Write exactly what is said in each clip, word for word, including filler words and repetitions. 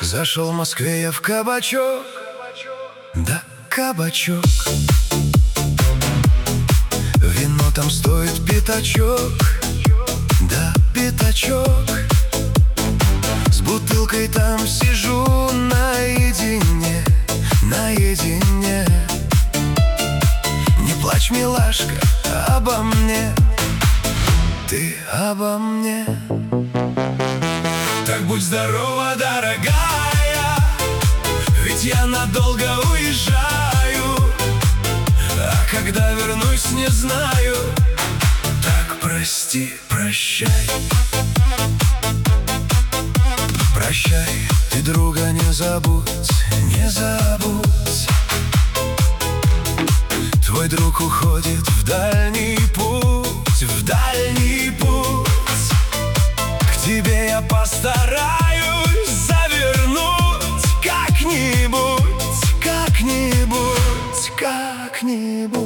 Зашел в Москве я в кабачок, да кабачок. Вино там стоит пятачок, да пятачок. С бутылкой там сижу наедине, наедине. Не плачь, милашка, обо мне, ты обо мне. Так будь здорова, дорогая, ведь я надолго уезжаю, а когда вернусь, не знаю. Так прости, прощай. Прощай, ты друга не забудь, не забудь. Твой друг уходит в дальний путь, в дальний путь. К тебе я постараюсь завернуть как-нибудь, как-нибудь, как-нибудь.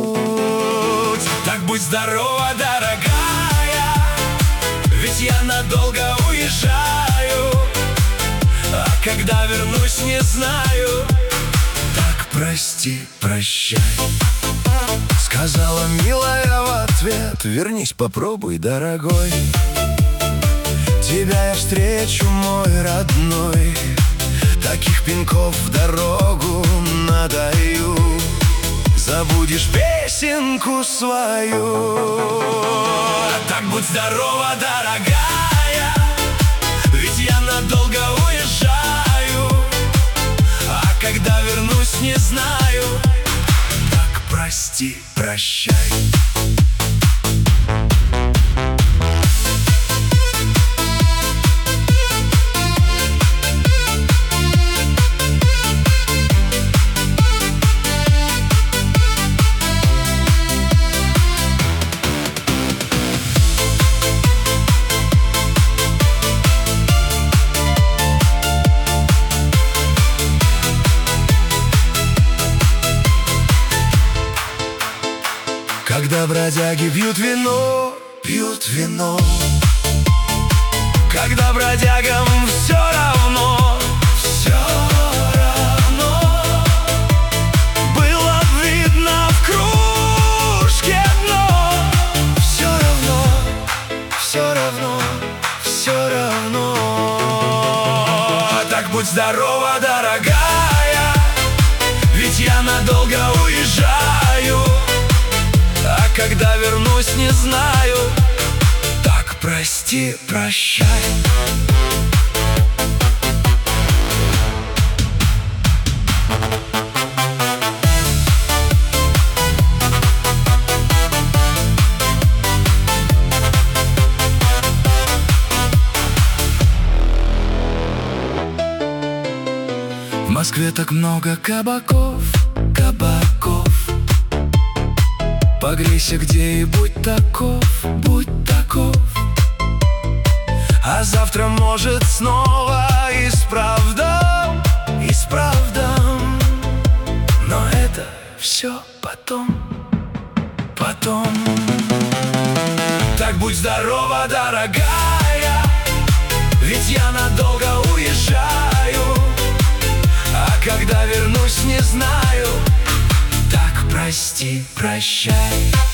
Так будь здорова, дорогая, ведь я надолго уезжаю, а когда вернусь, не знаю. Так прости, прощай. Сказала милая в ответ: вернись, попробуй, дорогой. Тебя я встречу, мой родной, таких пинков в дорогу надаю. Забудешь песенку свою. Так будь здорова, дорогая, ведь я надолго уезжаю, а когда вернусь, не знаю. Так прости, прощай. Когда бродяги пьют вино, пьют вино. Когда бродягам все равно, все равно. Было видно в кружке дно. Все равно, все равно, все равно. Так будь здорова, дорогая, ведь я надолго уезжаю, а когда вернусь, не знаю. Так прости, прощай. В Москве так много кабаков, кабаков. Погрейся где и будь таков, будь таков. А завтра, может, снова исправдам, исправдам. Но это все потом, потом. Так будь здорова, дорогая, ведь я надолго уезжаю, а когда вернусь, не знаю. Так прости, прощай.